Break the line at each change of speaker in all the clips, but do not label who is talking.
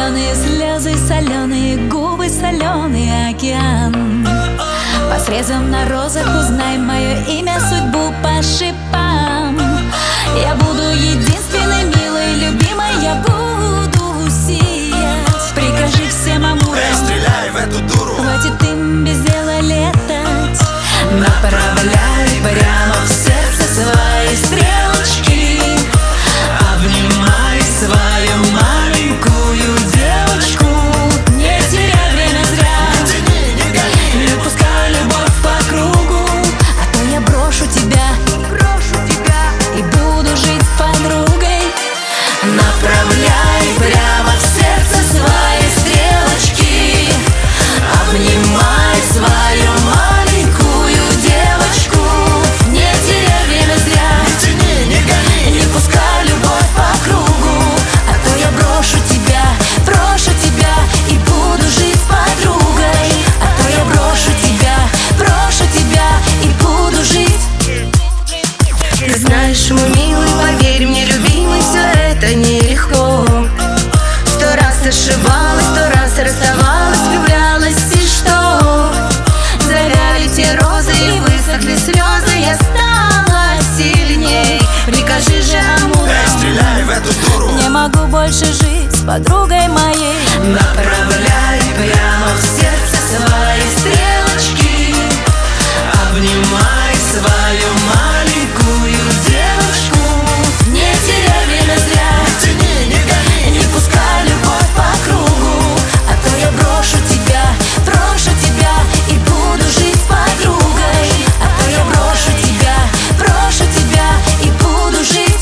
Зеленые слезы, соленые губы, соленый океан. По срезам на розах узнай мое имя, судьбу по шипам. Я буду единственной, милой, любимой, я буду сиять. Прикажи всем амурам,
стреляй в эту дуру,
хватит им без дела летать. Направляй прямо в сердце свои стрелочки, обнимай свою маленькую девочку. Не теряй время зря, не пускай любовь по кругу, а то я брошу тебя и буду жить с подругой. Направляй прямо в сердце свои стрелочки, обнимай свою маленькую девочку. Не теряй время зря, не пускай любовь по кругу, а то я брошу тебя и буду жить с подругой. А то я брошу тебя и буду жить.
Ты знаешь, мой милый, поверь мне, любимый, все это нелегко. 100 раз ошибалась, 100 раз расставалась, влюблялась, и что? Завяли те розы и высохли слезы, я стала сильней. Прикажи же амурам,
стреляй в эту дуру,
не могу больше жить с подругой моей.
направляй прямо в сердце свои стрелочки, обнимай свою маленькую девочку.
Не теряй время зря, не пускай любовь по кругу, а то я брошу тебя и буду жить с подругой. А то я брошу тебя и буду жить.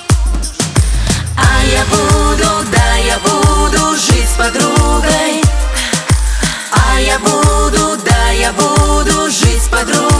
А я буду, да, я буду жить с подругой. А я буду, да, я буду жить с подругой.